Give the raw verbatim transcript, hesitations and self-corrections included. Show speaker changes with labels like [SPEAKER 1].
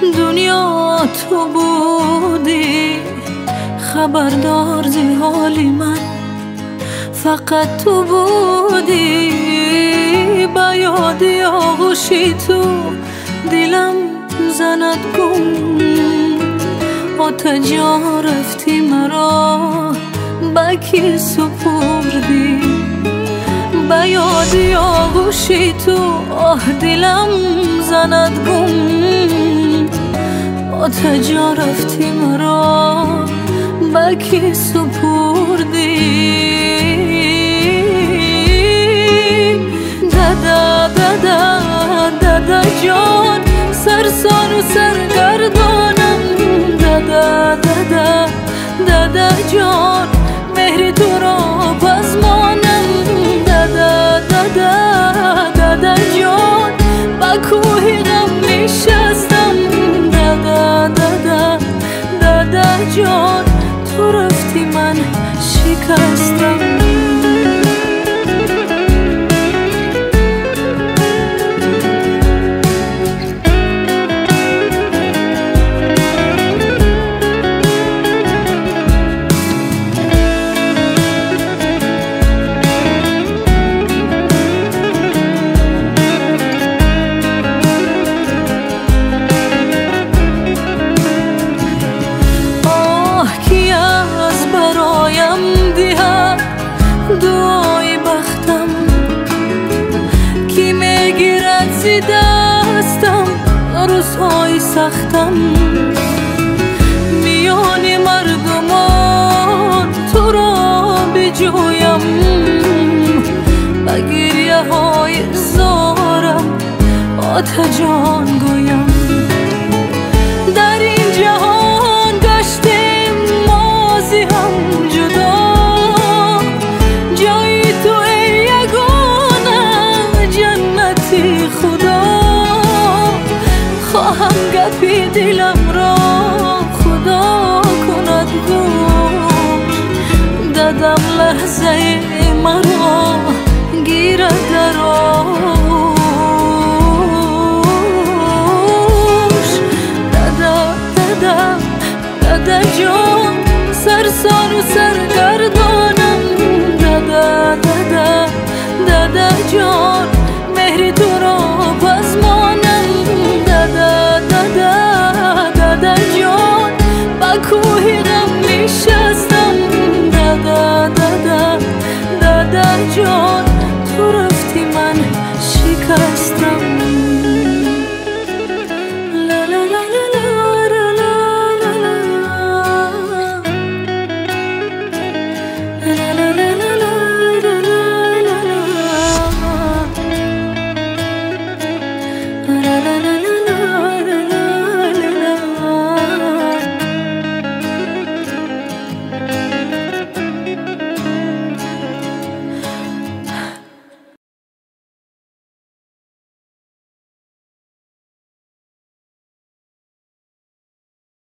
[SPEAKER 1] دنیا تو بودی، خبردار زی حالی من فقط تو بودی. با یادی آغوشی تو دلم زند گم، آتش جا رفتی مرا با کی سپردی. با یادی آغوشی تو آه دلم زند گم، آتش جا رفتی مرا با کی سپردی. دادا دادا دادا جان سرسان و سرگردانم. دادا دادا دادا جان مهر تو را پزمانم. دادا دادا دادا جان با کوه غم نشستم. دادا دادا دادا جان تو رفتی من شکستم. دعای بختم کی میگیرد زی دستم روزهای سختم. میان مردمان تو را بجویم، با گریه های زارم آتش جان گویم. در این جهان گشتیم مازی هم جدا، خواهم گپی دلم را خدا کند گوش. دادم لحظه مرا گیرد در آغوش.